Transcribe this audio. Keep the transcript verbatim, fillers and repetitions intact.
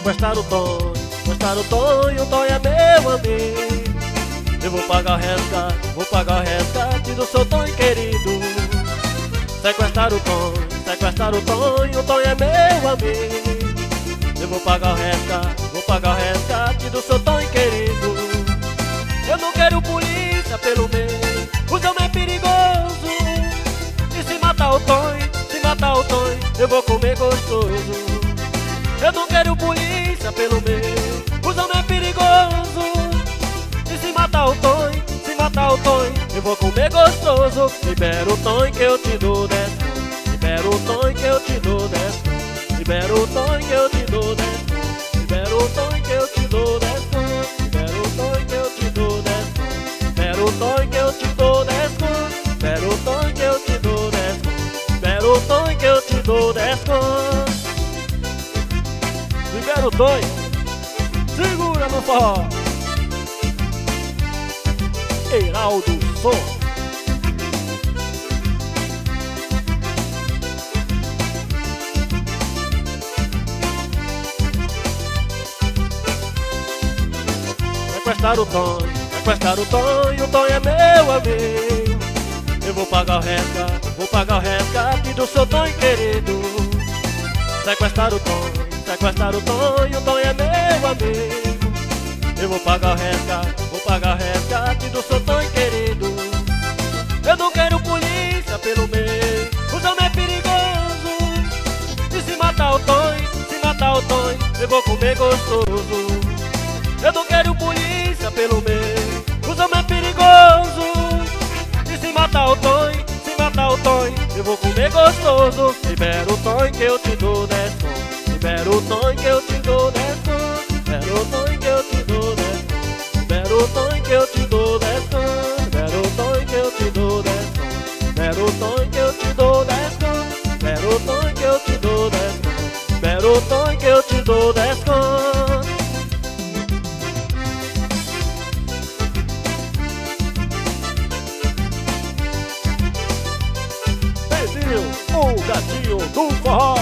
Sequestrar o Tonho, sequestrar o Tonho, o Tonho é meu amigo. Eu vou pagar o resgate, vou pagar o resgate do seu Tonho querido. Sequestrar o Tonho, sequestrar o Tonho, o Tonho é meu amigo. Eu vou pagar o resgate, vou pagar o resgate do seu Tonho querido. Eu não quero polícia pelo meio, o homem é perigoso. E se matar o Tonho, se matar o Tonho, eu vou comer gostoso. Eu não quero polícia pelo meio, o homem é perigoso. E se matar o Tonho, se matar o Tonho, eu vou comer gostoso. Libera o Tonho que eu te dou dez. Libera o Tonho que eu te dou dez. Libera o Tonho que eu te dou dez. Libera o Tonho que eu te dou dez. Libera o Tonho que eu te dou dez. Libera o Tonho que eu te dou dez. Libera o Tonho que eu te dou dez. Libera o Tonho que eu te dou dez. Libera o Tonho, segura no forró. Heraldo Som. Sequestrar o Tonho, sequestrar o Tonho, o Tonho é meu amigo. Eu vou pagar o resgate, vou pagar o resgate do seu Tonho querido. Sequestrar o Tonho, sequestrar o Tonho, o Tonho é meu amigo. Eu vou pagar o resgate, vou pagar o resgate do seu Tonho querido. Eu não quero polícia pelo meio, o homem é perigoso. E se matar o Tonho, se matar o Tonho, eu vou comer gostoso. Eu não quero polícia pelo meio, o homem é perigoso. E se matar o Tonho, se matar o Tonho, eu vou comer gostoso. Libera o Tonho que eu te dou dez contos. Libera o Tonho que eu te dou dez contos. Libera o Tonho que eu te dou dez contos. Libera o Tonho que eu te dou dez contos. Libera o Tonho que eu te dou dez contos. Libera o Tonho que eu te dou dez contos. Libera o Tonho que eu te dou dez contos. Libera o Tonho que eu te dou dez contos. O gatinho do forró.